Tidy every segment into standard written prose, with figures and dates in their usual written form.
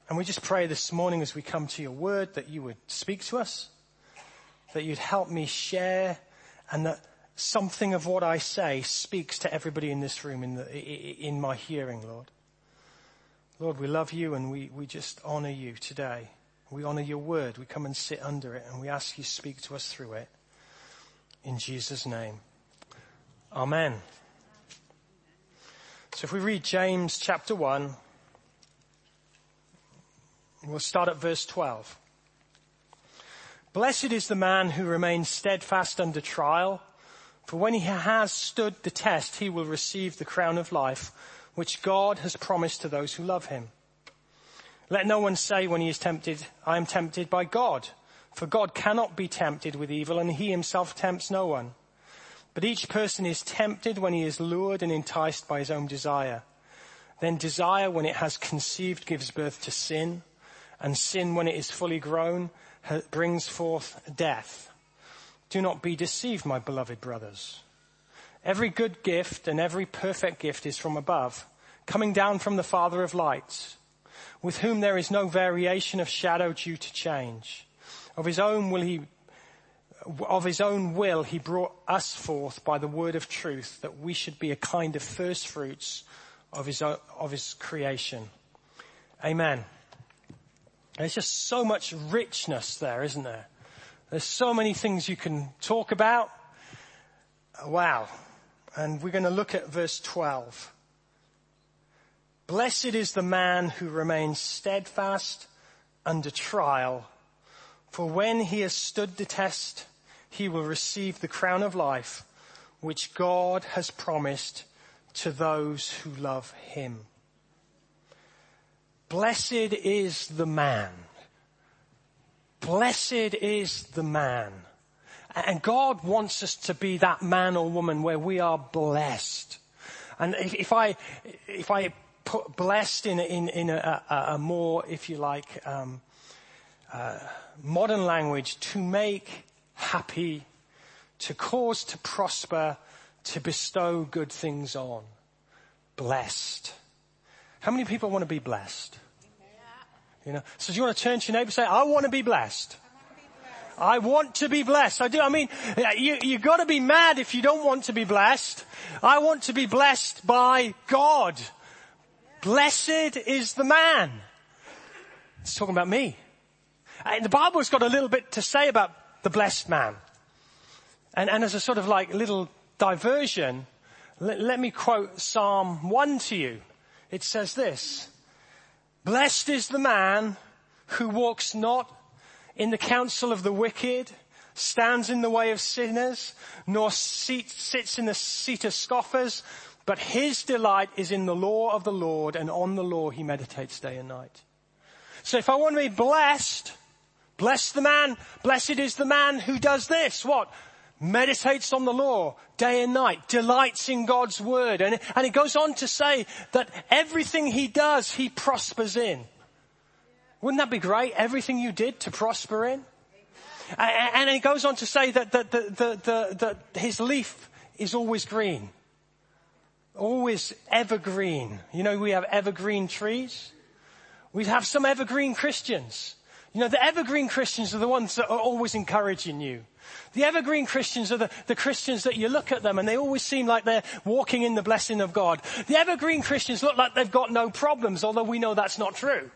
And we just pray this morning as we come to your word that you would speak to us, that you'd help me share, and that something of what I say speaks to everybody in this room in my hearing, Lord. Lord, we love you and we just honor you today. We honor your word. We come and sit under it and we ask you to speak to us through it. In Jesus' name. Amen. So if we read James chapter 1, we'll start at verse 12. Blessed is the man who remains steadfast under trial, for when he has stood the test, he will receive the crown of life, which God has promised to those who love him. Let no one say when he is tempted, I am tempted by God, for God cannot be tempted with evil, and he himself tempts no one. But each person is tempted when he is lured and enticed by his own desire. Then desire, when it has conceived, gives birth to sin, and sin, when it is fully grown, brings forth death. Do not be deceived, my beloved brothers. Every good gift and every perfect gift is from above, coming down from the Father of lights, with whom there is no variation of shadow due to change. Of his own will he brought us forth by the word of truth, that we should be a kind of first fruits of his creation. Amen. There's just so much richness there, isn't there? There's so many things you can talk about. Wow. And we're going to look at verse 12. Blessed is the man who remains steadfast under trial, for when he has stood the test, he will receive the crown of life, which God has promised to those who love him. Blessed is the man. Blessed is the man. And God wants us to be that man or woman where we are blessed. And if I put blessed in a more, if you like, modern language, to make happy, to cause to prosper, to bestow good things on. Blessed. How many people want to be blessed? You know, so do you want to turn to your neighbor and say, I want to be blessed. I want to be blessed. I do. I mean, you got to be mad if you don't want to be blessed. I want to be blessed by God. Blessed is the man. It's talking about me. And the Bible's got a little bit to say about the blessed man. And as a sort of like little diversion, let me quote Psalm 1 to you. It says this: Blessed is the man who walks not in the counsel of the wicked, stands in the way of sinners, nor sits in the seat of scoffers, but his delight is in the law of the Lord, and on the law he meditates day and night. So if I want to be blessed, bless the man, blessed is the man who does this. What? Meditates on the law day and night, delights in God's word. And it goes on to say that everything he does, he prospers in. Wouldn't that be great? Everything you did to prosper in. And it goes on to say that his leaf is always green. Always evergreen. You know, we have evergreen trees. We have some evergreen Christians. You know, the evergreen Christians are the ones that are always encouraging you. The evergreen Christians are the Christians that you look at them and they always seem like they're walking in the blessing of God. The evergreen Christians look like they've got no problems, although we know that's not true.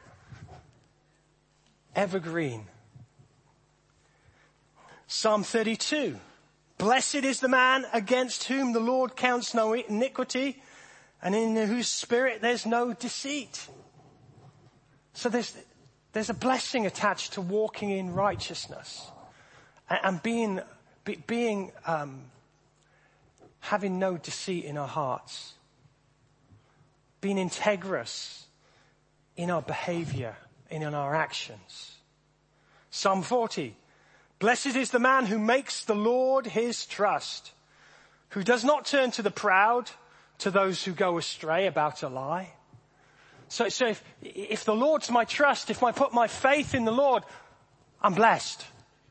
Evergreen. Psalm 32. Blessed is the man against whom the Lord counts no iniquity, and in whose spirit there's no deceit. So there's a blessing attached to walking in righteousness and having no deceit in our hearts, being integrous in our behavior and in our actions. Psalm 40. Blessed is the man who makes the Lord his trust, who does not turn to the proud, to those who go astray about a lie. So if the Lord's my trust, if I put my faith in the Lord, I'm blessed.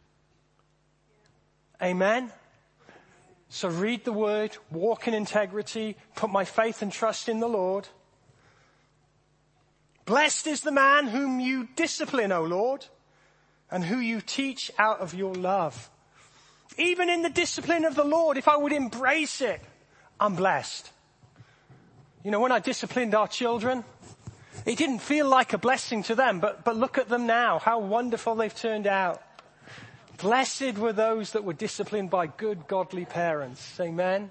Amen. So read the word, walk in integrity, put my faith and trust in the Lord. Blessed is the man whom you discipline, O Lord, and who you teach out of your love. Even in the discipline of the Lord, if I would embrace it, I'm blessed. You know, when I disciplined our children, it didn't feel like a blessing to them, but look at them now, how wonderful they've turned out. Blessed were those that were disciplined by good, godly parents. Amen.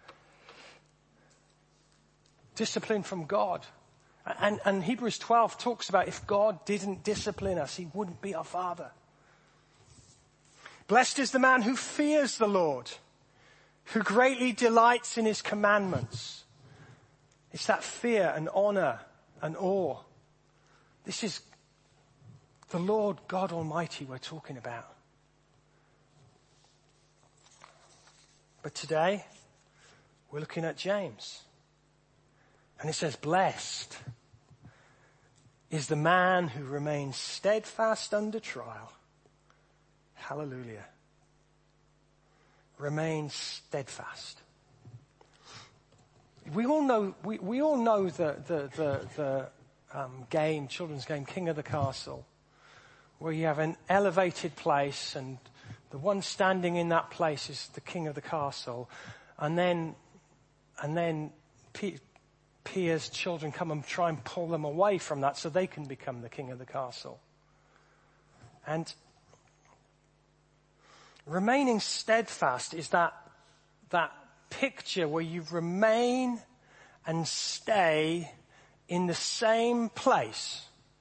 Discipline from God. And Hebrews 12 talks about if God didn't discipline us, he wouldn't be our Father. Blessed is the man who fears the Lord, who greatly delights in his commandments. It's that fear and honor and awe. This is the Lord God Almighty we're talking about. But today, we're looking at James. And it says, blessed is the man who remains steadfast under trial. Hallelujah. Remain steadfast. We all know the game, children's game, King of the Castle, where you have an elevated place and the one standing in that place is the king of the castle. And then Pia's children come and try and pull them away from that so they can become the king of the castle. And remaining steadfast is that picture where you remain and stay in the same place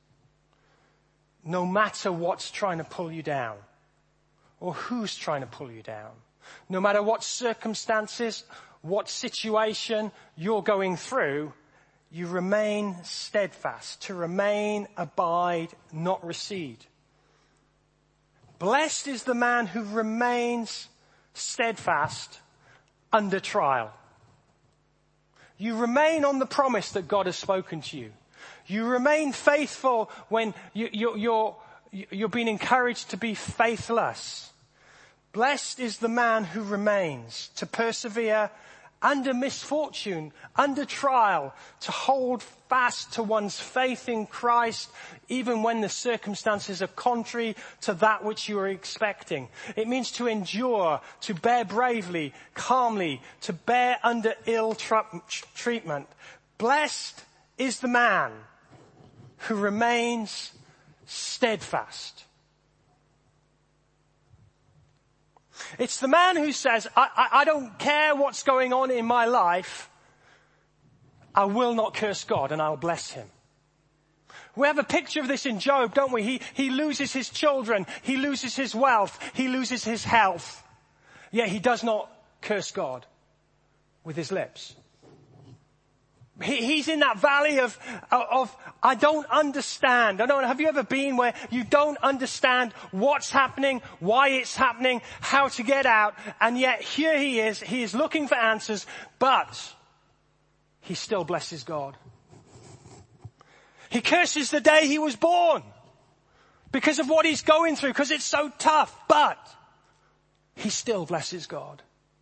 no matter what's trying to pull you down or who's trying to pull you down. No matter what circumstances, what situation you're going through, you remain steadfast. To remain, abide, not recede. Blessed is the man who remains steadfast under trial. You remain on the promise that God has spoken to you. You remain faithful when you're being encouraged to be faithless. Blessed is the man who remains to persevere under misfortune, under trial, to hold fast to one's faith in Christ, even when the circumstances are contrary to that which you are expecting. It means to endure, to bear bravely, calmly, to bear under ill treatment. Blessed is the man who remains steadfast. It's the man who says, I don't care what's going on in my life. I will not curse God and I'll bless him. We have a picture of this in Job, don't we? He loses his children. He loses his wealth. He loses his health. Yet he does not curse God with his lips. He's in that valley of I don't understand. Have you ever been where you don't understand what's happening, why it's happening, how to get out, and yet here he is looking for answers, but he still blesses God. He curses the day he was born because of what he's going through, because it's so tough, but he still blesses God.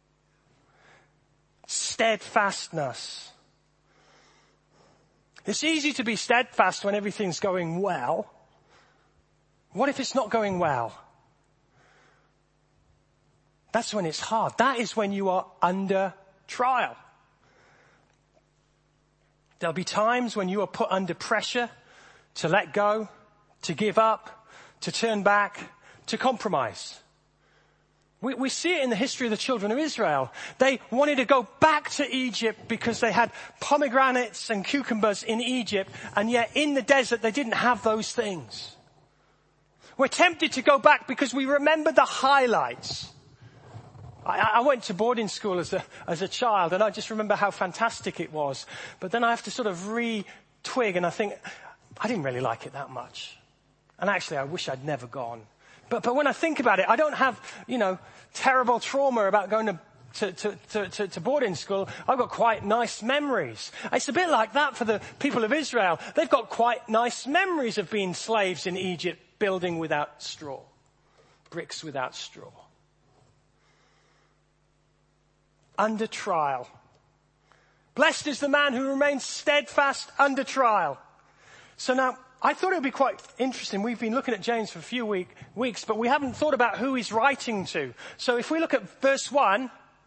Steadfastness. It's easy to be steadfast when everything's going well. What if it's not going well? That's when it's hard. That is when you are under trial. There'll be times when you are put under pressure to let go, to give up, to turn back, to compromise. We see it in the history of the children of Israel. They wanted to go back to Egypt because they had pomegranates and cucumbers in Egypt, and yet in the desert they didn't have those things. We're tempted to go back because we remember the highlights. I went to boarding school as a child, and I just remember how fantastic it was. But then I have to sort of re-twig, and I think, I didn't really like it that much. And actually, I wish I'd never gone. But when I think about it, I don't have, terrible trauma about going to boarding school. I've got quite nice memories. It's a bit like that for the people of Israel. They've got quite nice memories of being slaves in Egypt, building without straw, bricks without straw. Under trial. Blessed is the man who remains steadfast under trial. So now, I thought it would be quite interesting. We've been looking at James for a few weeks, but we haven't thought about who he's writing to. So if we look at verse 1,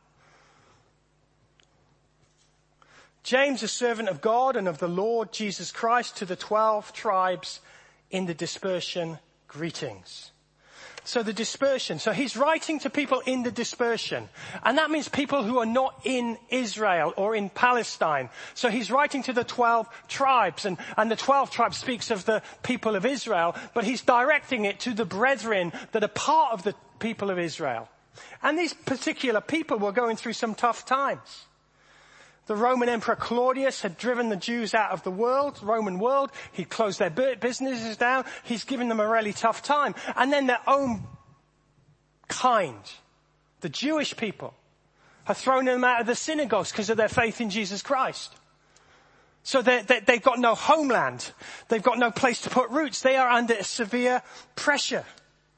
James, a servant of God and of the Lord Jesus Christ, to the 12 tribes in the dispersion, greetings. So the dispersion. So he's writing to people in the dispersion. And that means people who are not in Israel or in Palestine. So he's writing to the 12 tribes. And the 12 tribes speaks of the people of Israel, but he's directing it to the brethren that are part of the people of Israel. And these particular people were going through some tough times. The Roman Emperor Claudius had driven the Jews out of the Roman world. He'd closed their businesses down. He's given them a really tough time. And then their own kind, the Jewish people, have thrown them out of the synagogues because of their faith in Jesus Christ. So they've got no homeland. They've got no place to put roots. They are under severe pressure.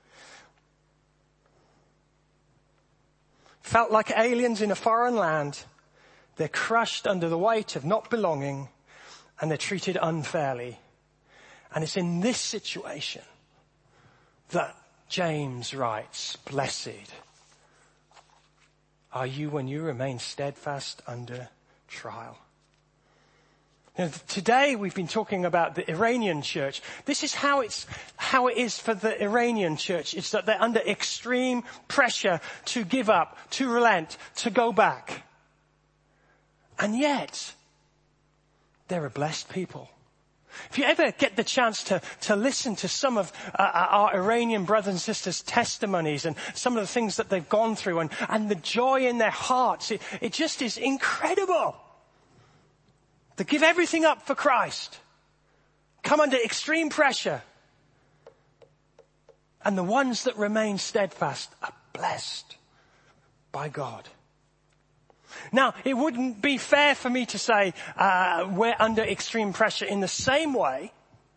Felt like aliens in a foreign land. They're crushed under the weight of not belonging, and they're treated unfairly. And it's in this situation that James writes, "Blessed are you when you remain steadfast under trial." Now, today we've been talking about the Iranian church. This is how it is for the Iranian church. It's that they're under extreme pressure to give up, to relent, to go back. And yet, they're a blessed people. If you ever get the chance to listen to some of our Iranian brothers and sisters' testimonies and some of the things that they've gone through and the joy in their hearts, it just is incredible. They give everything up for Christ, come under extreme pressure, and the ones that remain steadfast are blessed by God. Now, it wouldn't be fair for me to say we're under extreme pressure in the same way,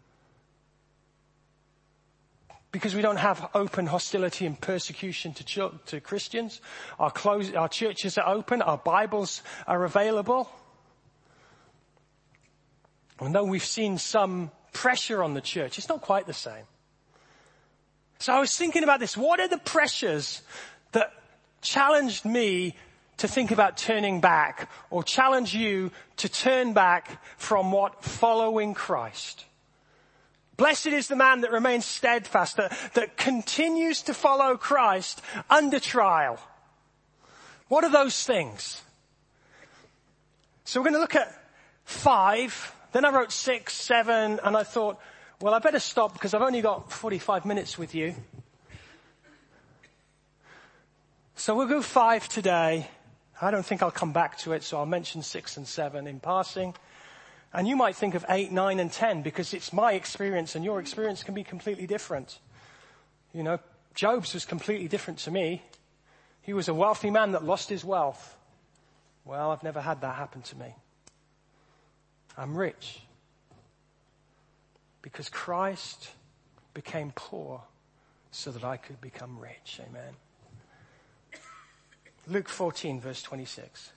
because we don't have open hostility and persecution to Christians. Our churches are open, our Bibles are available. And though we've seen some pressure on the church, it's not quite the same. So I was thinking about this. What are the pressures that challenged me to think about turning back, or challenge you to turn back from what? Following Christ. Blessed is the man that remains steadfast, that continues to follow Christ under trial. What are those things? So we're going to look at 5, then I wrote 6, 7, and I thought, well, I better stop because I've only got 45 minutes with you. So we'll go 5 today. I don't think I'll come back to it, so I'll mention 6 and 7 in passing. And you might think of 8, 9, and 10, because it's my experience and your experience can be completely different. You know, Job's was completely different to me. He was a wealthy man that lost his wealth. Well, I've never had that happen to me. I'm rich because Christ became poor so that I could become rich. Amen. Luke 14, verse 26.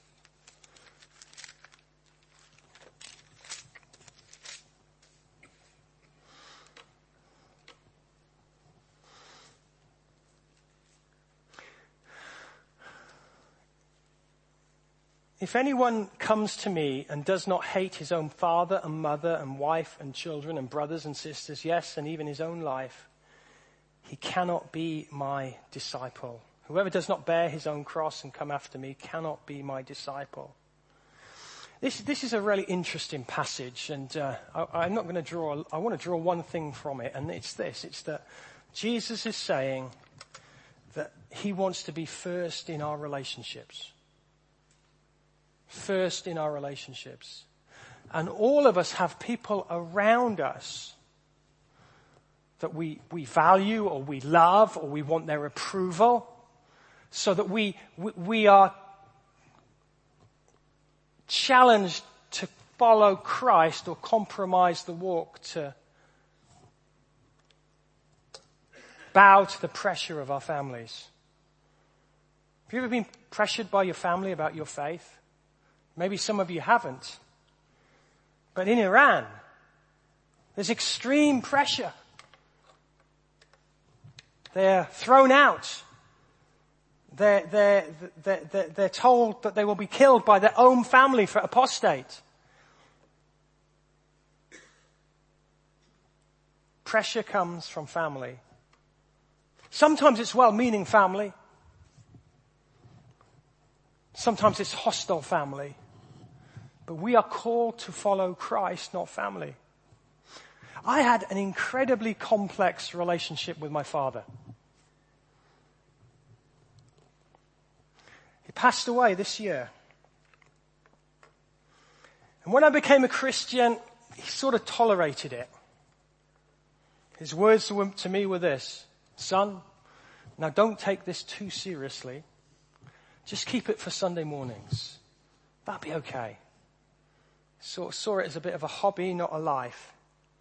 If anyone comes to me and does not hate his own father and mother and wife and children and brothers and sisters, yes, and even his own life, he cannot be my disciple. Whoever does not bear his own cross and come after me cannot be my disciple. This is a really interesting passage, and I'm not going to draw. I want to draw one thing from it, and it's this: it's that Jesus is saying that he wants to be first in our relationships. First in our relationships, and all of us have people around us that we value or we love or we want their approval, so that we are challenged to follow Christ or compromise the walk, to bow to the pressure of our families. Have you ever been pressured by your family about your faith? Maybe some of you haven't. But in Iran, There's extreme pressure. They're thrown out. They're told that they will be killed by their own family for apostate. Pressure comes from family. Sometimes it's well-meaning family. Sometimes it's hostile family. But we are called to follow Christ, not family. I had an incredibly complex relationship with my father. He passed away this year. And when I became a Christian, he sort of tolerated it. His words to me were this: son, now don't take this too seriously. Just keep it for Sunday mornings. That'll be okay. Sort of saw it as a bit of a hobby, not a life.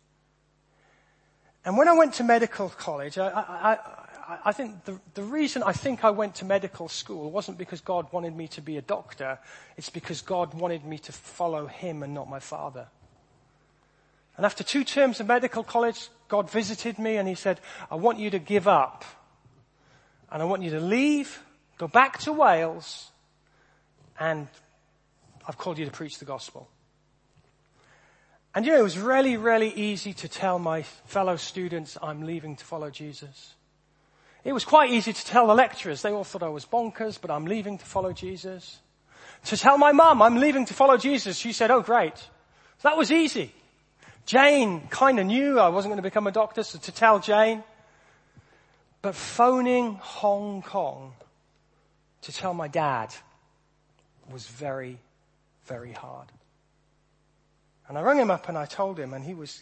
And when I went to medical college, I think the reason I think I went to medical school wasn't because God wanted me to be a doctor. It's because God wanted me to follow him and not my father. And after 2 terms of medical college, God visited me and he said, I want you to give up. And I want you to leave, go back to Wales, and I've called you to preach the gospel. And it was really, really easy to tell my fellow students I'm leaving to follow Jesus. It was quite easy to tell the lecturers. They all thought I was bonkers, but I'm leaving to follow Jesus. To tell my mum I'm leaving to follow Jesus, she said, oh great. So that was easy. Jane kind of knew I wasn't going to become a doctor, so to tell Jane. But phoning Hong Kong to tell my dad was very, very hard. And I rang him up and I told him, and he was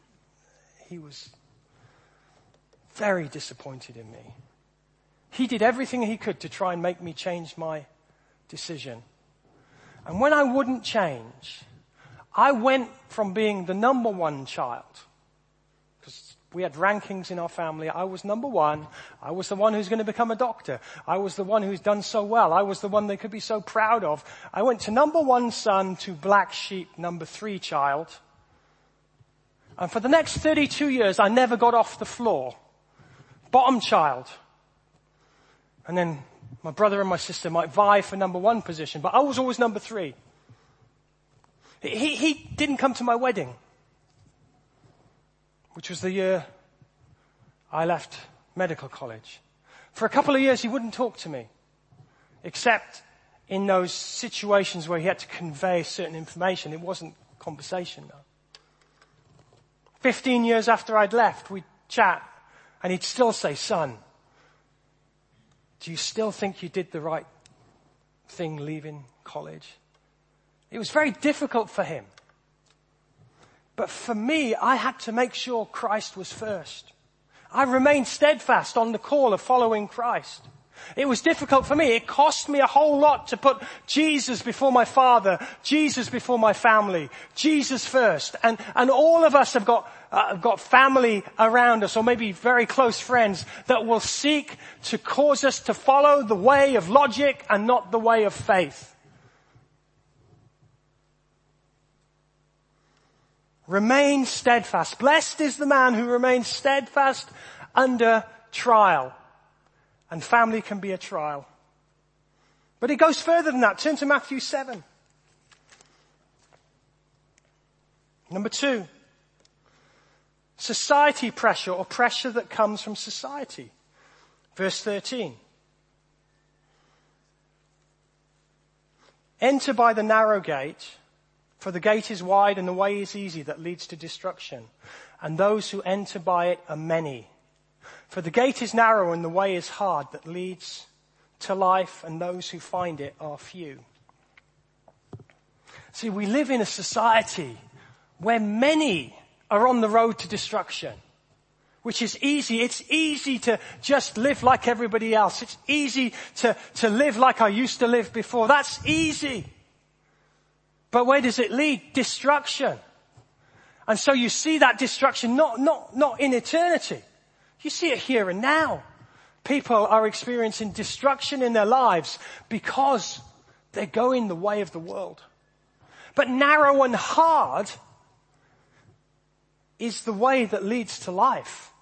very disappointed in me. He did everything he could to try and make me change my decision. And when I wouldn't change, I went from being the number 1 child, because we had rankings in our family. I was number 1. I was the one who's going to become a doctor. I was the one who's done so well. I was the one they could be so proud of. I went to number 1 son to black sheep, number 3 child. And for the next 32 years, I never got off the floor. Bottom child. And then my brother and my sister might vie for number 1 position, but I was always number 3. He didn't come to my wedding, which was the year I left medical college. For a couple of years, he wouldn't talk to me, except in those situations where he had to convey certain information. It wasn't conversation, though. 15 years after I'd left, we'd chat, and he'd still say, son, do you still think you did the right thing leaving college? It was very difficult for him. But for me, I had to make sure Christ was first. I remained steadfast on the call of following Christ. It was difficult for me. It cost me a whole lot to put Jesus before my father, Jesus before my family, Jesus first. And all of us have got family around us, or maybe very close friends, that will seek to cause us to follow the way of logic and not the way of faith. Remain steadfast. Blessed is the man who remains steadfast under trial. And family can be a trial. But it goes further than that. Turn to Matthew 7. Number 2. Society pressure, or pressure that comes from society. Verse 13. Enter by the narrow gate, for the gate is wide and the way is easy that leads to destruction. And those who enter by it are many. For the gate is narrow and the way is hard that leads to life, and those who find it are few. See, we live in a society where many are on the road to destruction, which is easy. It's easy to just live like everybody else. It's easy to live like I used to live before. That's easy. But where does it lead? Destruction. And so you see that destruction not in eternity. You see it here and now. People are experiencing destruction in their lives because they're going the way of the world. But narrow and hard is the way that leads to life.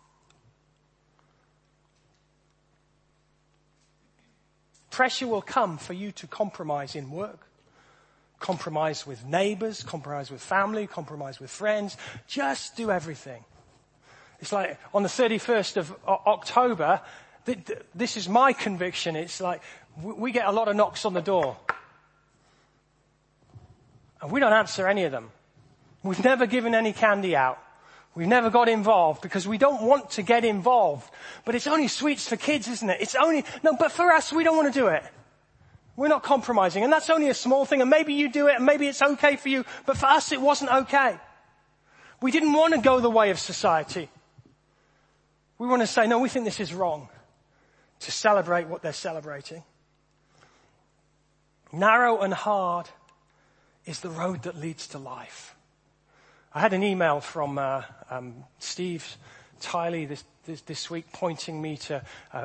Pressure will come for you to compromise in work, compromise with neighbors, compromise with family, compromise with friends. Just do everything. It's like on the 31st of October, this is my conviction. It's like we get a lot of knocks on the door. And we don't answer any of them. We've never given any candy out. We've never got involved because we don't want to get involved. But it's only sweets for kids, isn't it? But for us, we don't want to do it. We're not compromising. And that's only a small thing. And maybe you do it and maybe it's okay for you. But for us, it wasn't okay. We didn't want to go the way of society. We want to say, no, we think this is wrong. To celebrate what they're celebrating. Narrow and hard is the road that leads to life. I had an email from Steve Tiley this week pointing me to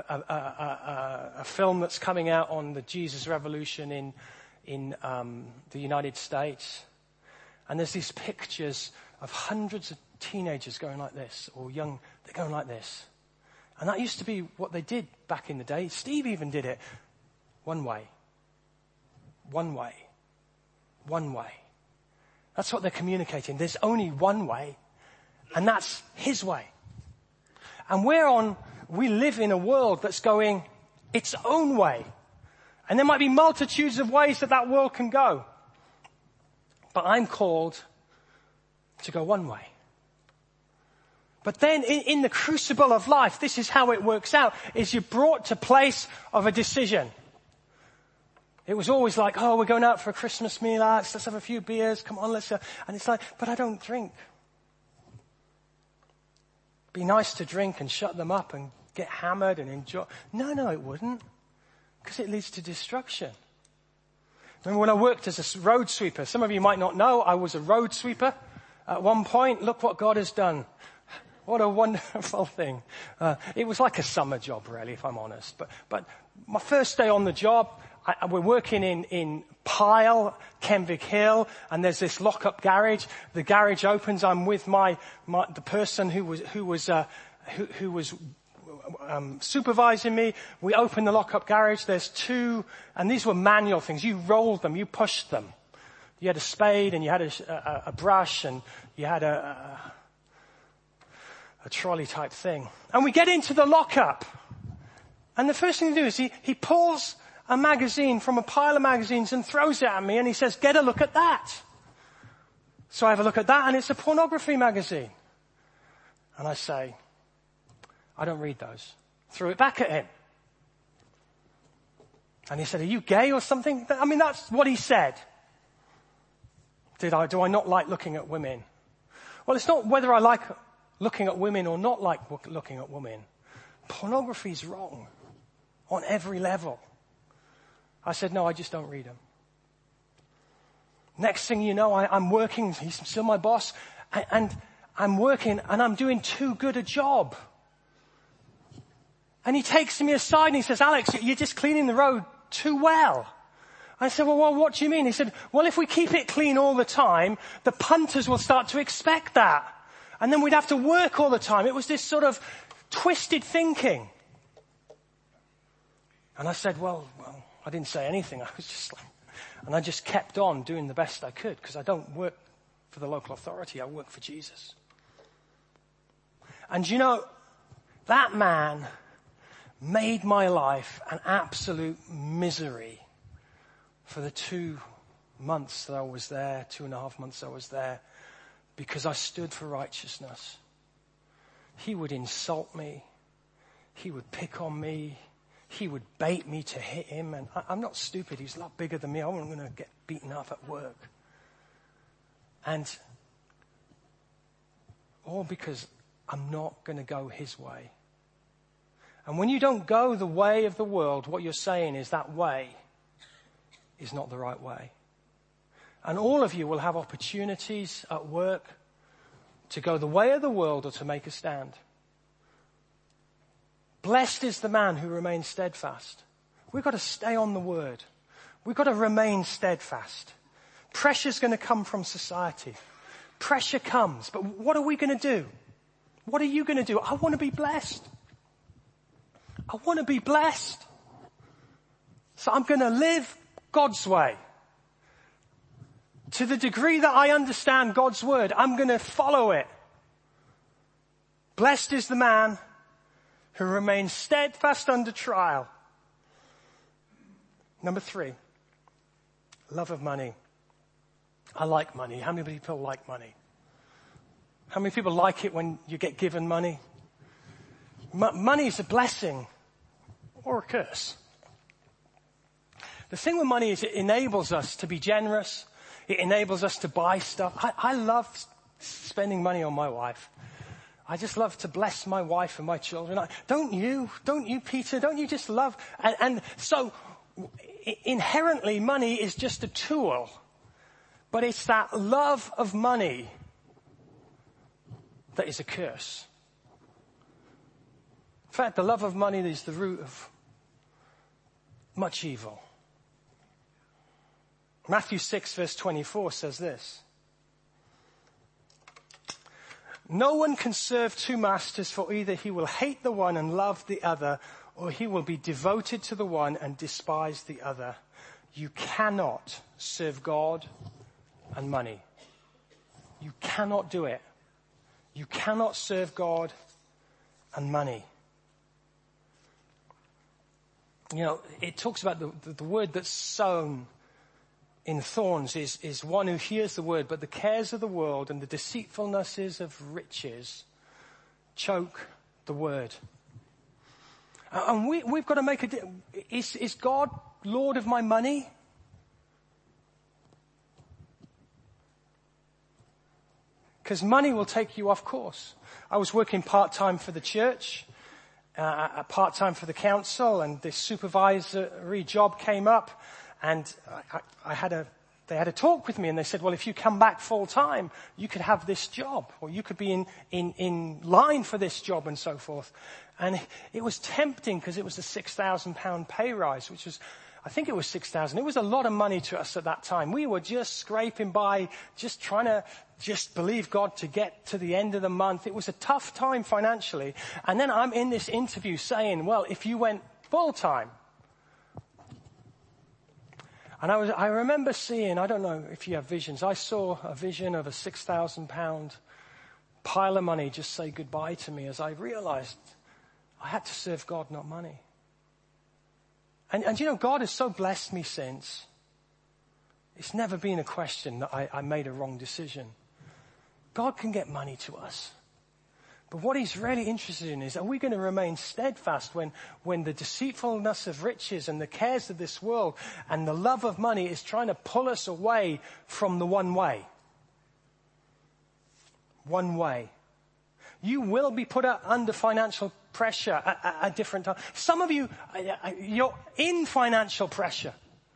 a film that's coming out on the Jesus Revolution in the United States. And there's these pictures of hundreds of teenagers going like this, or young, they're going like this. And that used to be what they did back in the day. Steve even did it. One way. One way. One way. That's what they're communicating. There's only one way, and that's his way. And we live in a world that's going its own way. And there might be multitudes of ways that world can go. But I'm called to go one way. But then in the crucible of life, this is how it works out, is you're brought to a place of a decision. It was always like, oh, we're going out for a Christmas meal, let's have a few beers, come on, let's... And it's like, but I don't drink. Be nice to drink and shut them up and get hammered and enjoy. No, it wouldn't. Because it leads to destruction. Remember when I worked as a road sweeper? Some of you might not know, I was a road sweeper at one point. Look what God has done. What a wonderful thing. It was like a summer job, really, if I'm honest. But my first day on the job, we're working in Pyle, Kenwick Hill, and there's this lock-up garage. The garage opens. I'm with the person who was supervising me. We open the lock-up garage. There's two, and these were manual things. You rolled them, you pushed them. You had a spade, and you had a brush, and you had a trolley type thing. And we get into the lockup. And the first thing to do is he pulls a magazine from a pile of magazines and throws it at me, and he says, get a look at that. So I have a look at that, and it's a pornography magazine. And I say, I don't read those. Threw it back at him. And he said, are you gay or something? I mean, that's what he said. Do I not like looking at women? Well, it's not whether I like looking at women or not like looking at women. Pornography is wrong on every level. I said, no, I just don't read them. Next thing you know, I'm working, he's still my boss, and I'm working and I'm doing too good a job. And he takes me aside and he says, Alex, you're just cleaning the road too well. I said, well, what do you mean? He said, well, if we keep it clean all the time, the punters will start to expect that. And then we'd have to work all the time. It was this sort of twisted thinking. And I said, well, I didn't say anything. I was just like, and I just kept on doing the best I could because I don't work for the local authority. I work for Jesus. And you know, that man made my life an absolute misery for the 2 months that I was there, 2.5 months I was there, because I stood for righteousness. He would insult me. He would pick on me. He would bait me to hit him. And I'm not stupid. He's a lot bigger than me. I wasn't going to get beaten up at work. And all because I'm not going to go his way. And when you don't go the way of the world, what you're saying is that way is not the right way. And all of you will have opportunities at work to go the way of the world or to make a stand. Blessed is the man who remains steadfast. We've got to stay on the word. We've got to remain steadfast. Pressure's going to come from society. Pressure comes, but what are we going to do? What are you going to do? I want to be blessed. I want to be blessed. So I'm going to live God's way. To the degree that I understand God's word, I'm going to follow it. Blessed is the man who remains steadfast under trial. Number 3, love of money. I like money. How many people like money? How many people like it when you get given money? Money is a blessing or a curse. The thing with money is it enables us to be generous. It enables us to buy stuff. I love spending money on my wife. I just love to bless my wife and my children. Don't you, Peter? Don't you just love? And so inherently money is just a tool. But it's that love of money that is a curse. In fact, the love of money is the root of much evil. Matthew 6 verse 24 says this. No one can serve two masters, for either he will hate the one and love the other, or he will be devoted to the one and despise the other. You cannot serve God and money. You cannot do it. You cannot serve God and money. You know, it talks about the word that's sown in thorns is one who hears the word, but the cares of the world and the deceitfulnesses of riches choke the word. And we've got to make is God Lord of my money? Because money will take you off course. I was working part-time for the church, part-time for the council, and this supervisory job came up. And they had a talk with me, and they said, well, if you come back full time, you could have this job, or you could be in line for this job, and so forth. And it was tempting because it was a £6,000 pay rise, which was, I think it was 6,000. It was a lot of money to us at that time. We were just scraping by, just trying to just believe God to get to the end of the month. It was a tough time financially. And then I'm in this interview saying, well, if you went full time. And I remember seeing, I don't know if you have visions, I saw a vision of a £6,000 pile of money just say goodbye to me as I realized I had to serve God, not money. And you know, God has so blessed me since. It's never been a question that I made a wrong decision. God can get money to us. But what he's really interested in is, are we going to remain steadfast when the deceitfulness of riches and the cares of this world and the love of money is trying to pull us away from the one way? One way. You will be put under financial pressure at different times. Some of you, you're in financial pressure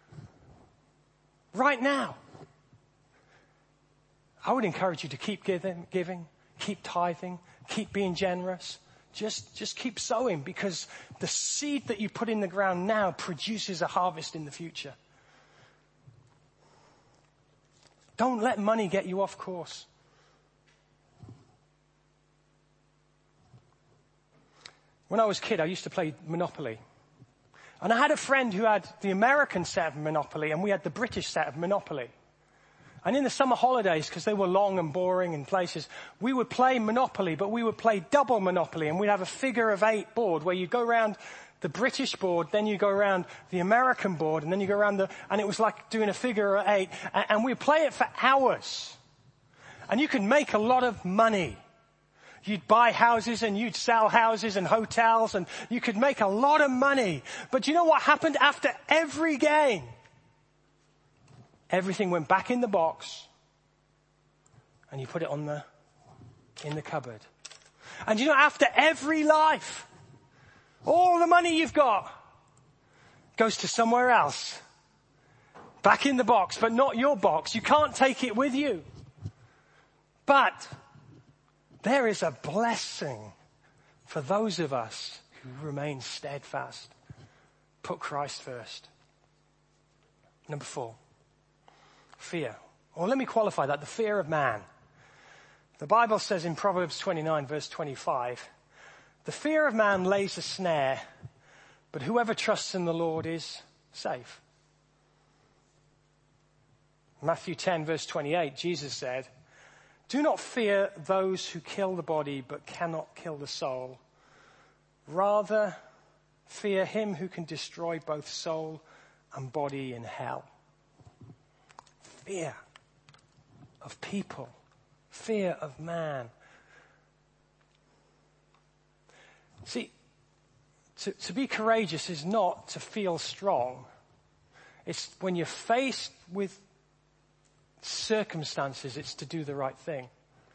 right now. I would encourage you to keep giving, keep tithing, keep being generous. Just keep sowing, because the seed that you put in the ground now produces a harvest in the future. Don't let money get you off course. When I was a kid, I used to play Monopoly. And I had a friend who had the American set of Monopoly, and we had the British set of Monopoly. And in the summer holidays, because they were long and boring in places, we would play Monopoly, but we would play double Monopoly, and we'd have a figure of 8 board where you go around the British board, then you go around the American board, and then you go around and it was like doing a figure of 8, and we'd play it for hours. And you could make a lot of money. You'd buy houses and you'd sell houses and hotels, and you could make a lot of money. But you know what happened after every game? Everything went back in the box, and you put it in the cupboard. And you know, after every life, all the money you've got goes to somewhere else. Back in the box, but not your box. You can't take it with you. But there is a blessing for those of us who remain steadfast. Put Christ first. Number 4. Fear. Or let me qualify that. The fear of man. The Bible says in Proverbs 29 verse 25, the fear of man lays a snare, but whoever trusts in the Lord is safe. Matthew 10 verse 28, Jesus said, do not fear those who kill the body but cannot kill the soul. Rather, fear him who can destroy both soul and body in hell. Fear of people. Fear of man. See, to be courageous is not to feel strong. It's when you're faced with circumstances, it's to do the right thing.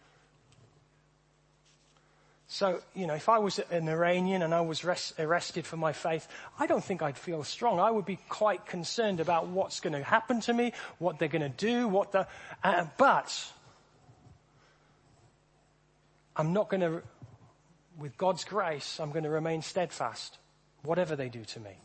So, if I was an Iranian and I was arrested for my faith, I don't think I'd feel strong. I would be quite concerned about what's going to happen to me, what they're going to do, but I'm not going to, with God's grace, I'm going to remain steadfast, whatever they do to me.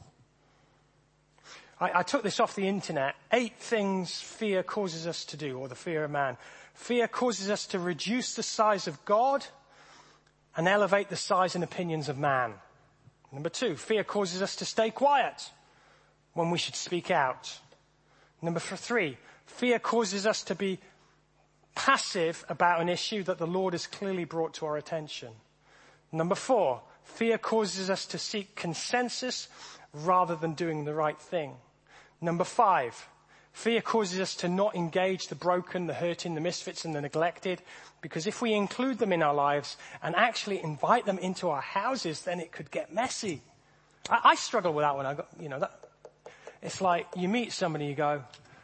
I took this off the internet. 8 things fear causes us to do, or the fear of man. Fear causes us to reduce the size of God and elevate the size and opinions of man. Number 2, fear causes us to stay quiet when we should speak out. Number 3, fear causes us to be passive about an issue that the Lord has clearly brought to our attention. Number 4, fear causes us to seek consensus rather than doing the right thing. Number 5, fear causes us to not engage the broken, the hurting, the misfits, and the neglected, because if we include them in our lives and actually invite them into our houses, then it could get messy. I struggle with that one. It's like you meet somebody, you go,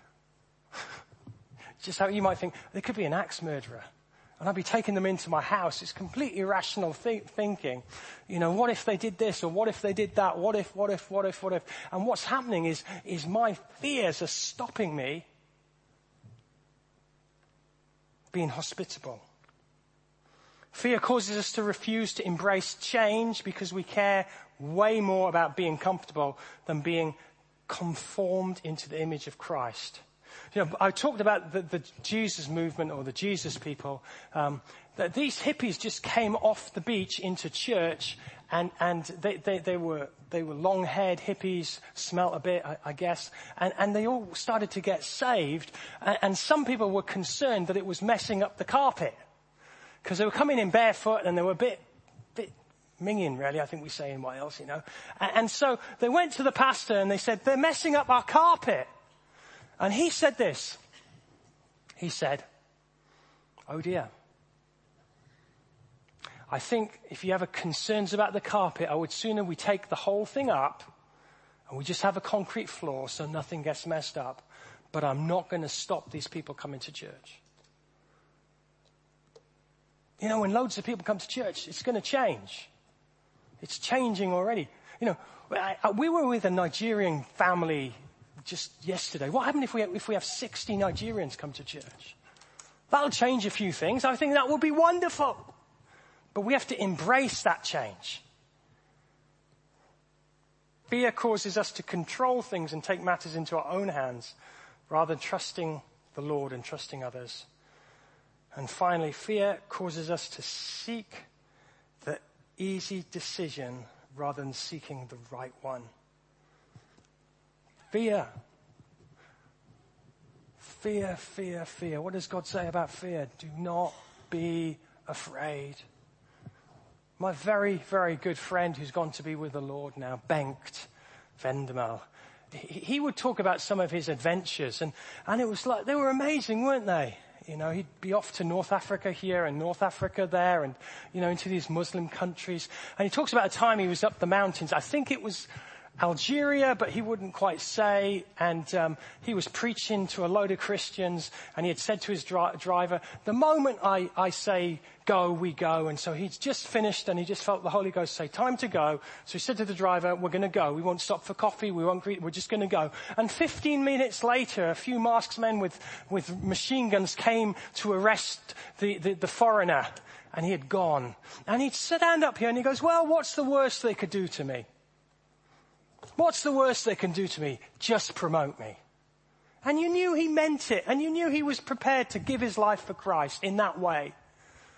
just how you might think, there could be an axe murderer. And I'd be taking them into my house. It's completely irrational thinking. What if they did this, or what if they did that? What if? And what's happening is my fears are stopping me being hospitable. Fear causes us to refuse to embrace change because we care way more about being comfortable than being conformed into the image of Christ. I talked about the Jesus movement, or the Jesus people, that these hippies just came off the beach into church, and they were long-haired hippies, smelt a bit, I guess, and they all started to get saved, and some people were concerned that it was messing up the carpet, because they were coming in barefoot and they were a bit minging, really, I think we say in Wales, and so they went to the pastor and they said, they're messing up our carpet. And he said this. He said, oh dear. I think if you have concerns about the carpet, I would sooner we take the whole thing up and we just have a concrete floor so nothing gets messed up. But I'm not going to stop these people coming to church. When loads of people come to church, it's going to change. It's changing already. We were with a Nigerian family just yesterday. What happened if we have 60 Nigerians come to church? That'll change a few things. I think that would be wonderful. But we have to embrace that change. Fear causes us to control things and take matters into our own hands rather than trusting the Lord and trusting others. And finally, fear causes us to seek the easy decision rather than seeking the right one. Fear. Fear, fear, fear. What does God say about fear? Do not be afraid. My very, very good friend who's gone to be with the Lord now, Bengt Vendemal, he would talk about some of his adventures, and it was like, they were amazing, weren't they? He'd be off to North Africa here and North Africa there and, into these Muslim countries. And he talks about a time he was up the mountains. I think it was Algeria, but he wouldn't quite say, and he was preaching to a load of Christians, and he had said to his driver, the moment I say go, we go. And so he'd just finished, and he just felt the Holy Ghost say, time to go. So he said to the driver, we're going to go. We won't stop for coffee. We won't greet. We're just going to go. And 15 minutes later, a few masked men with machine guns came to arrest the foreigner, and he had gone. And he'd stand up here, and he goes, well, what's the worst they could do to me? What's the worst they can do to me? Just promote me. And you knew he meant it. And you knew he was prepared to give his life for Christ in that way.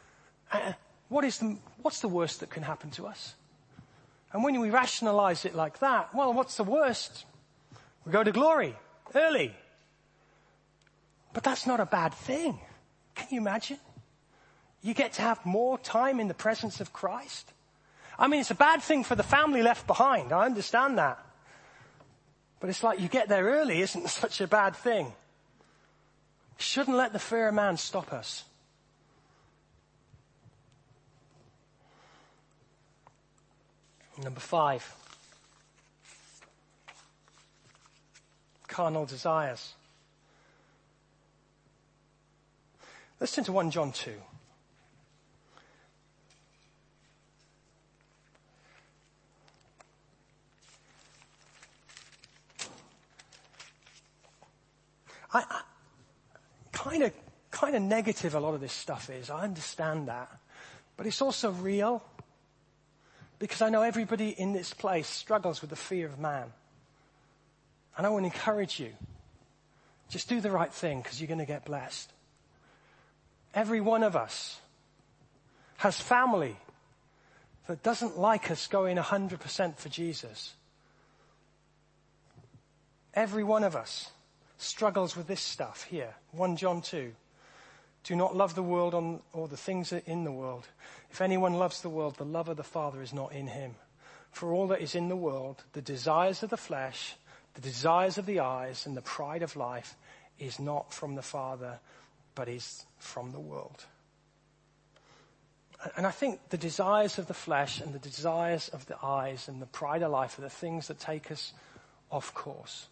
What's the worst that can happen to us? And when we rationalize it like that, well, what's the worst? We go to glory early. But that's not a bad thing. Can you imagine? You get to have more time in the presence of Christ. I mean, it's a bad thing for the family left behind. I understand that. But it's like you get there early isn't such a bad thing. Shouldn't let the fear of man stop us. Number 5. Carnal desires. Let's turn to 1 John 2. Kind of negative a lot of this stuff is. I understand that. But it's also real. Because I know everybody in this place struggles with the fear of man. And I want to encourage you. Just do the right thing because you're going to get blessed. Every one of us has family that doesn't like us going 100% for Jesus. Every one of us struggles with this stuff here. 1 John 2. Do not love the world or the things that are in the world. If anyone loves the world, the love of the Father is not in him. For all that is in the world, the desires of the flesh, the desires of the eyes, and the pride of life is not from the Father, but is from the world. And I think the desires of the flesh and the desires of the eyes and the pride of life are the things that take us off course.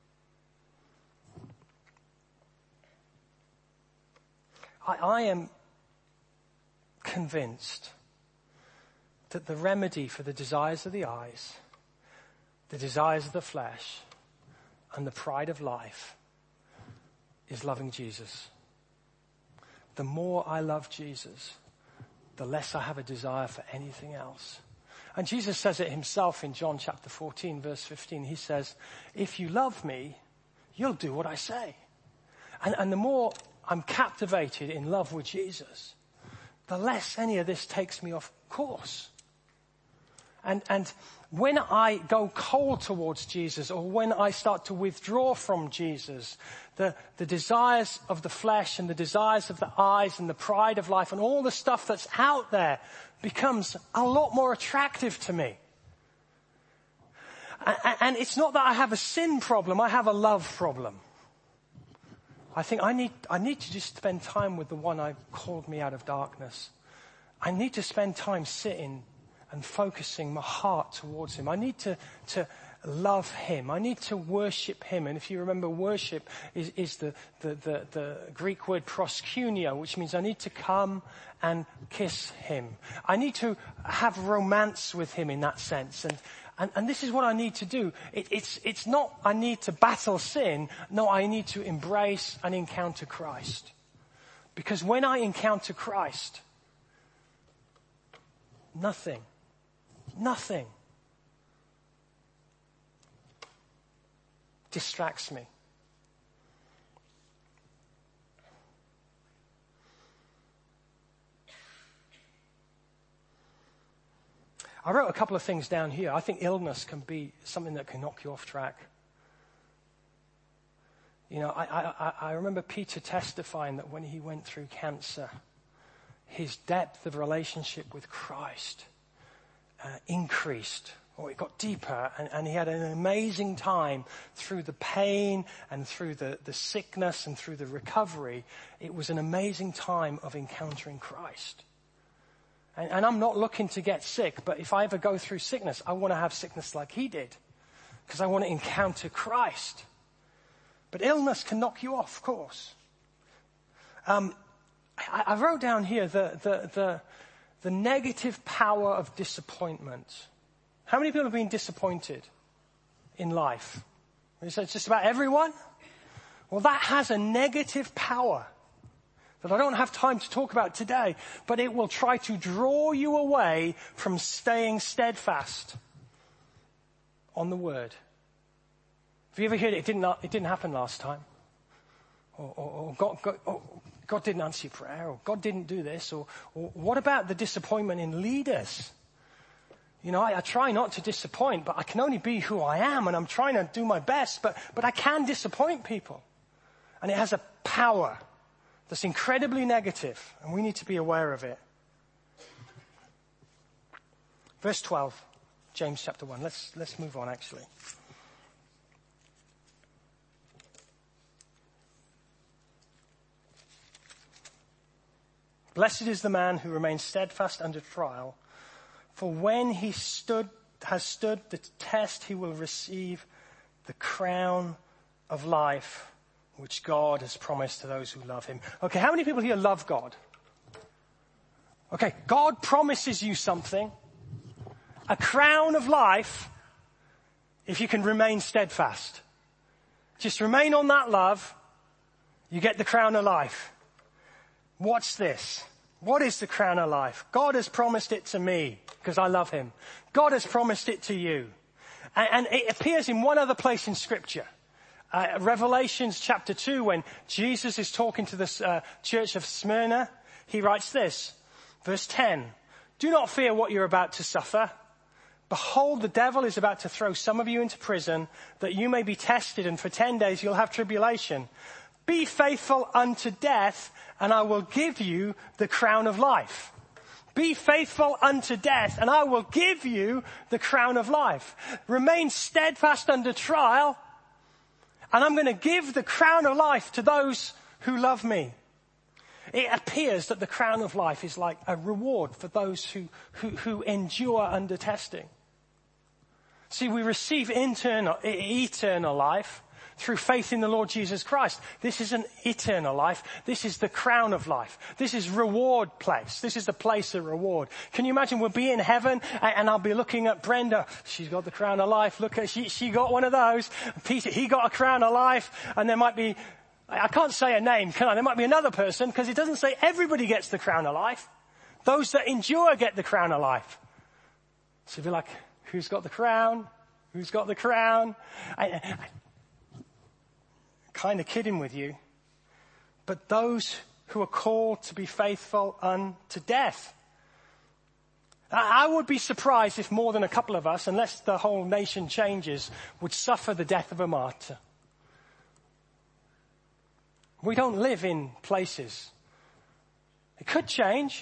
I am convinced that the remedy for the desires of the eyes, the desires of the flesh, and the pride of life is loving Jesus. The more I love Jesus, the less I have a desire for anything else. And Jesus says it himself in John chapter 14, verse 15. He says, if you love me, you'll do what I say. And the more I'm captivated in love with Jesus, the less any of this takes me off course. And when I go cold towards Jesus, or when I start to withdraw from Jesus, the desires of the flesh and the desires of the eyes and the pride of life and all the stuff that's out there becomes a lot more attractive to me. And it's not that I have a sin problem, I have a love problem. I think I need to just spend time with the one who called me out of darkness. I need to spend time sitting and focusing my heart towards him. I need to love him. I need to worship him. And if you remember, worship is the Greek word proskuneo, which means I need to come and kiss him. I need to have romance with him in that sense. And this is what I need to do. It's not I need to battle sin. No, I need to embrace and encounter Christ. Because when I encounter Christ, nothing distracts me. I wrote a couple of things down here. I think illness can be something that can knock you off track. You know, I remember Peter testifying that when he went through cancer, his depth of relationship with Christ increased, or it got deeper, and he had an amazing time through the pain and through the sickness and through the recovery. It was an amazing time of encountering Christ. And I'm not looking to get sick, but if I ever go through sickness, I want to have sickness like he did, because I want to encounter Christ. But illness can knock you off course. I wrote down here the negative power of disappointment. How many people have been disappointed in life? You say it's just about everyone? Well, that has a negative power that I don't have time to talk about today, but it will try to draw you away from staying steadfast on the word. Have you ever heard it didn't happen last time? Or God didn't answer your prayer, or God didn't do this, or what about the disappointment in leaders? You know, I try not to disappoint, but I can only be who I am, and I'm trying to do my best, but I can disappoint people. And it has a power that's incredibly negative, and we need to be aware of it. Verse 12, James chapter 1. Let's move on, actually. Blessed is the man who remains steadfast under trial, for when he has stood the test, he will receive the crown of life, which God has promised to those who love him. Okay, how many people here love God? Okay, God promises you something, a crown of life, if you can remain steadfast. Just remain on that love, you get the crown of life. Watch this. What is the crown of life? God has promised it to me because I love him. God has promised it to you. And it appears in one other place in Scripture. Revelations chapter 2, when Jesus is talking to the church of Smyrna, he writes this, verse 10. Do not fear what you're about to suffer. Behold, the devil is about to throw some of you into prison, that you may be tested, and for 10 days you'll have tribulation. Be faithful unto death, and I will give you the crown of life. Be faithful unto death, and I will give you the crown of life. Remain steadfast under trial, and I'm going to give the crown of life to those who love me. It appears that the crown of life is like a reward for those who endure under testing. See, we receive eternal life through faith in the Lord Jesus Christ. This is an eternal life. This is the crown of life. This is reward place. This is the place of reward. Can you imagine we'll be in heaven and I'll be looking at Brenda. She's got the crown of life. Look at, she got one of those. Peter, he got a crown of life. And there might be, I can't say a name, can I? There might be another person, because it doesn't say everybody gets the crown of life. Those that endure get the crown of life. So you'll be like, who's got the crown? Who's got the crown? Kind of kidding with you, but those who are called to be faithful unto death. I would be surprised if more than a couple of us, unless the whole nation changes, would suffer the death of a martyr. We don't live in places. It could change,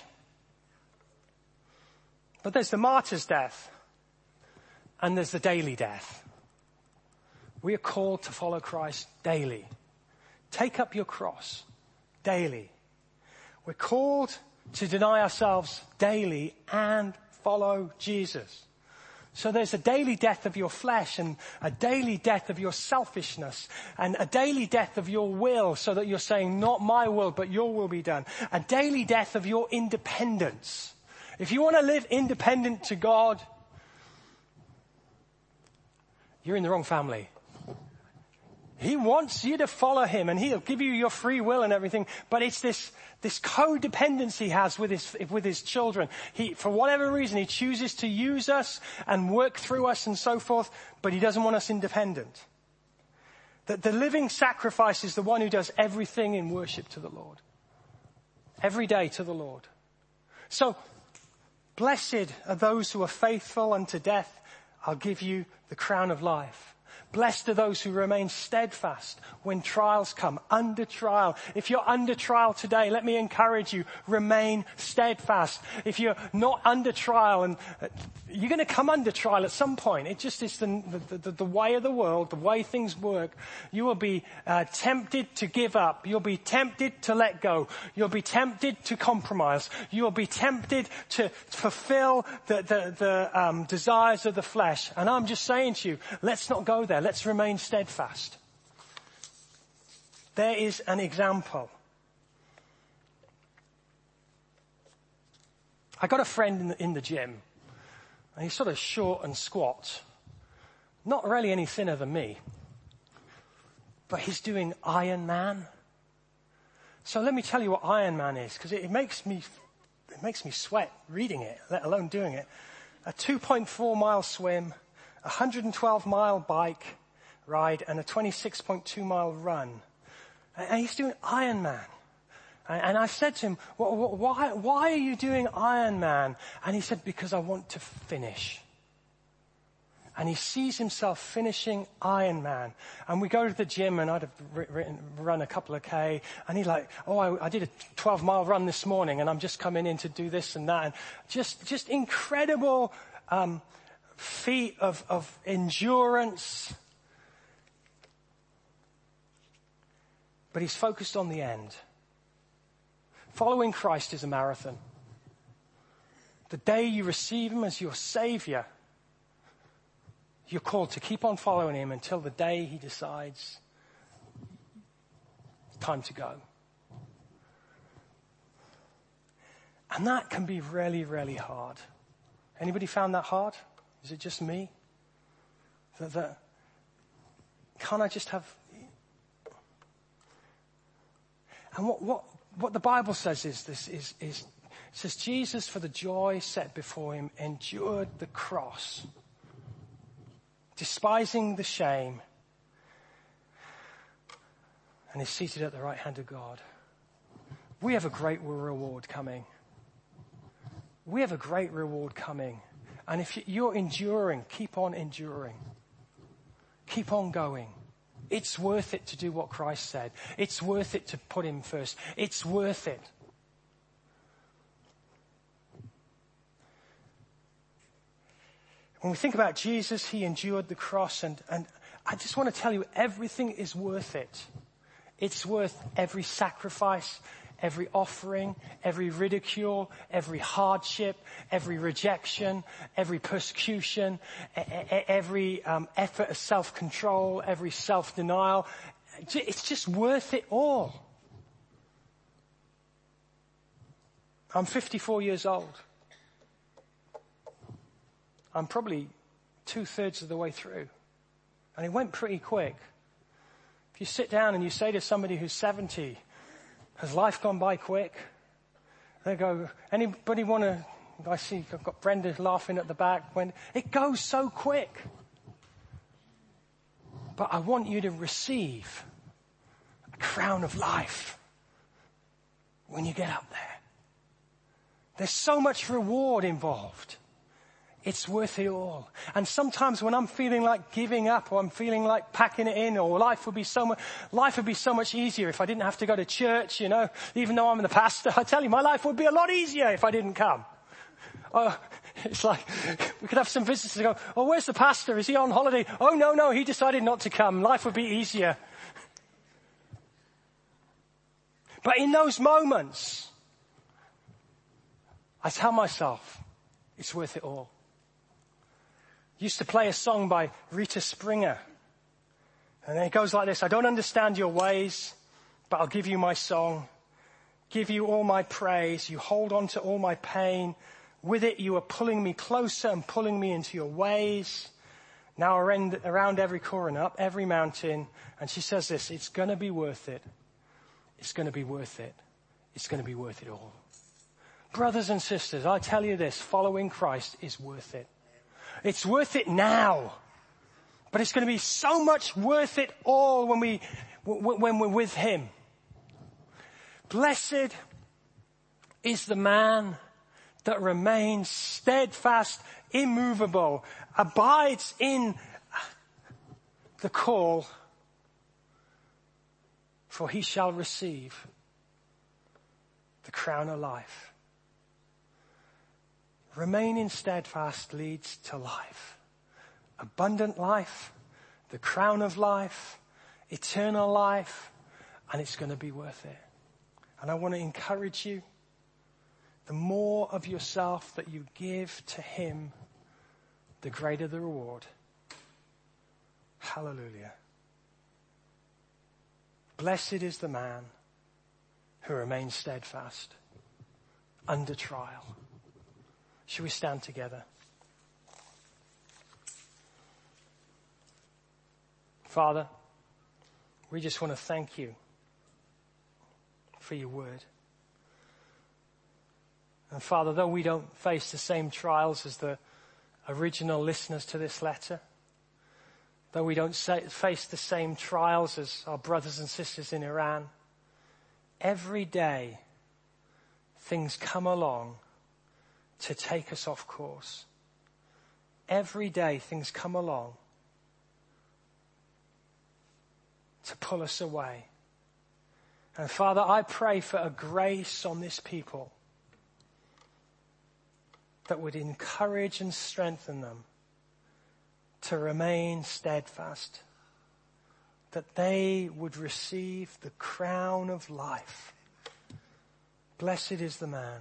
but there's the martyr's death and there's the daily death. We are called to follow Christ daily. Take up your cross daily. We're called to deny ourselves daily and follow Jesus. So there's a daily death of your flesh and a daily death of your selfishness and a daily death of your will, so that you're saying, not my will, but your will be done. A daily death of your independence. If you want to live independent to God, you're in the wrong family. He wants you to follow him, and he'll give you your free will and everything. But it's this codependence he has with his children. For whatever reason, he chooses to use us and work through us and so forth, but he doesn't want us independent. The living sacrifice is the one who does everything in worship to the Lord. Every day to the Lord. So, blessed are those who are faithful unto death. I'll give you the crown of life. Blessed are those who remain steadfast when trials come, under trial. If you're under trial today, let me encourage you, remain steadfast. If you're not under trial, and you're going to come under trial at some point. It just is the way of the world, the way things work. You will be tempted to give up. You'll be tempted to let go. You'll be tempted to compromise. You'll be tempted to fulfill the desires of the flesh. And I'm just saying to you, let's not go there. Let's remain steadfast. There is an example. I got a friend in the gym, and he's sort of short and squat. Not really any thinner than me. But he's doing Ironman. So let me tell you what Ironman is, because it makes me sweat reading it, let alone doing it. A 2.4 mile swim, 112 mile bike ride, and a 26.2 mile run. And he's doing Ironman. And I said to him, why are you doing Ironman? And he said, because I want to finish. And he sees himself finishing Ironman. And we go to the gym, and I'd have run a couple of K. And he's like, I did a 12-mile run this morning, and I'm just coming in to do this and that. And just incredible feat of endurance. But he's focused on the end. Following Christ is a marathon. The day you receive him as your Savior, you're called to keep on following him until the day he decides it's time to go. And that can be really, really hard. Anybody found that hard? Is it just me? Can't I just have... And what the Bible says is it says Jesus, for the joy set before him, endured the cross, despising the shame, and is seated at the right hand of God. We have a great reward coming. We have a great reward coming. And if you're enduring, keep on enduring. Keep on going. It's worth it to do what Christ said. It's worth it to put him first. It's worth it. When we think about Jesus, he endured the cross, and I just want to tell you, everything is worth it. It's worth every sacrifice, every offering, every ridicule, every hardship, every rejection, every persecution, every effort of self-control, every self-denial. It's just worth it all. I'm 54 years old. I'm probably 2/3 of the way through. And it went pretty quick. If you sit down and you say to somebody who's 70, has life gone by quick? They go, anybody want to, I see I've got Brenda laughing at the back. When it goes so quick. But I want you to receive a crown of life when you get up there. There's so much reward involved. It's worth it all. And sometimes when I'm feeling like giving up, or I'm feeling like packing it in, or life would be so much easier if I didn't have to go to church, even though I'm the pastor. I tell you, my life would be a lot easier if I didn't come. It's like, we could have some visitors go, where's the pastor? Is he on holiday? Oh, no, he decided not to come. Life would be easier. But in those moments, I tell myself, it's worth it all. Used to play a song by Rita Springer. And it goes like this. I don't understand your ways, but I'll give you my song. Give you all my praise. You hold on to all my pain. With it, you are pulling me closer and pulling me into your ways. Now around every corner, up every mountain. And she says this, it's going to be worth it. It's going to be worth it. It's going to be worth it all. Brothers and sisters, I tell you this, following Christ is worth it. It's worth it now. But it's going to be so much worth it all when we're with him. Blessed is the man that remains steadfast, immovable, abides in the call, for he shall receive the crown of life. Remaining steadfast leads to life. Abundant life, the crown of life, eternal life, and it's going to be worth it. And I want to encourage you, the more of yourself that you give to him, the greater the reward. Hallelujah. Blessed is the man who remains steadfast under trial. Shall we stand together? Father, we just want to thank you for your word. And Father, though we don't face the same trials as the original listeners to this letter, though we don't face the same trials as our brothers and sisters in Iran, every day things come along to take us off course. Every day things come along to pull us away. And Father, I pray for a grace on this people that would encourage and strengthen them to remain steadfast, that they would receive the crown of life. Blessed is the man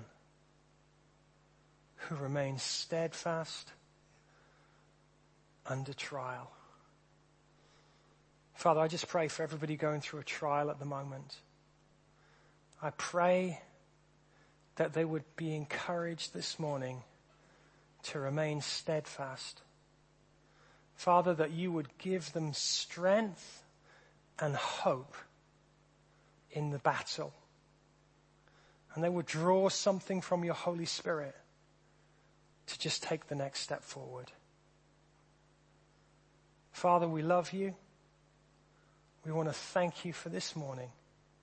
who remains steadfast under trial. Father, I just pray for everybody going through a trial at the moment. I pray that they would be encouraged this morning to remain steadfast. Father, that you would give them strength and hope in the battle. And they would draw something from your Holy Spirit to just take the next step forward. Father, we love you. We want to thank you for this morning.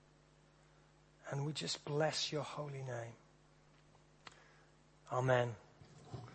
And we just bless your holy name. Amen.